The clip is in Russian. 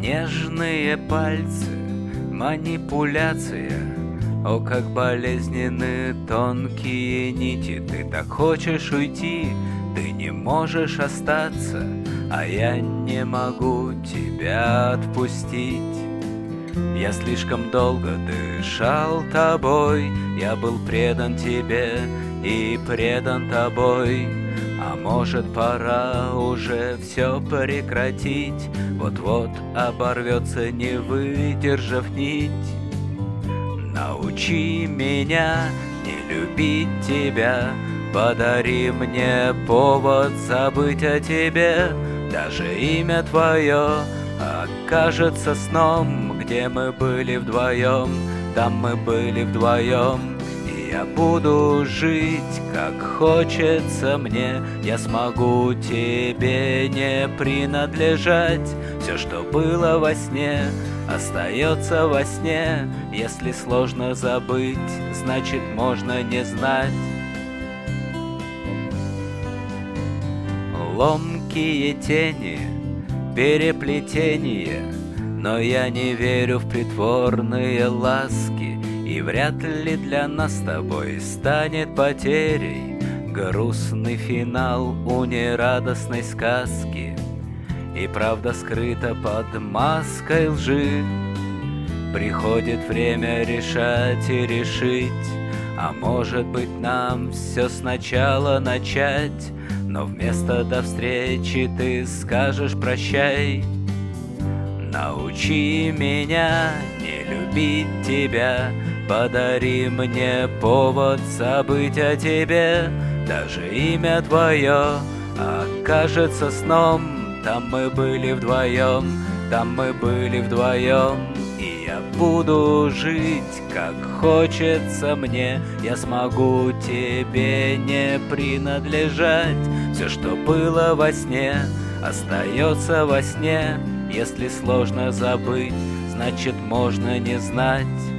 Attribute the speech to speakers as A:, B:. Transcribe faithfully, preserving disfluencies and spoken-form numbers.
A: Нежные пальцы, манипуляция. О, как болезненны тонкие нити. Ты так хочешь уйти, ты не можешь остаться, а я не могу тебя отпустить. Я слишком долго дышал тобой, я был предан тебе и предан тобой. А может, пора уже все прекратить? Вот-вот оборвется, не выдержав нить. Научи меня не любить тебя, подари мне повод забыть о тебе. Даже имя твое окажется сном, где мы были вдвоем, там мы были вдвоем. И я буду жить, как хочется мне, я смогу тебе не принадлежать. Все, что было во сне, остается во сне. Если сложно забыть, значит можно не знать. Ломкие тени, переплетение, но я не верю в притворные ласки. И вряд ли для нас с тобой станет потерей грустный финал у нерадостной сказки. И правда скрыта под маской лжи. Приходит время решать и решить. А может быть, нам все сначала начать? Но вместо «до встречи» ты скажешь «прощай». Научи меня не любить тебя, подари мне повод забыть о тебе. Даже имя твое окажется сном, там мы были вдвоем, там мы были вдвоем. И я буду жить, как хочется мне, я смогу тебе не принадлежать. Все, что было во сне, остается во сне. Если сложно забыть, значит можно не знать.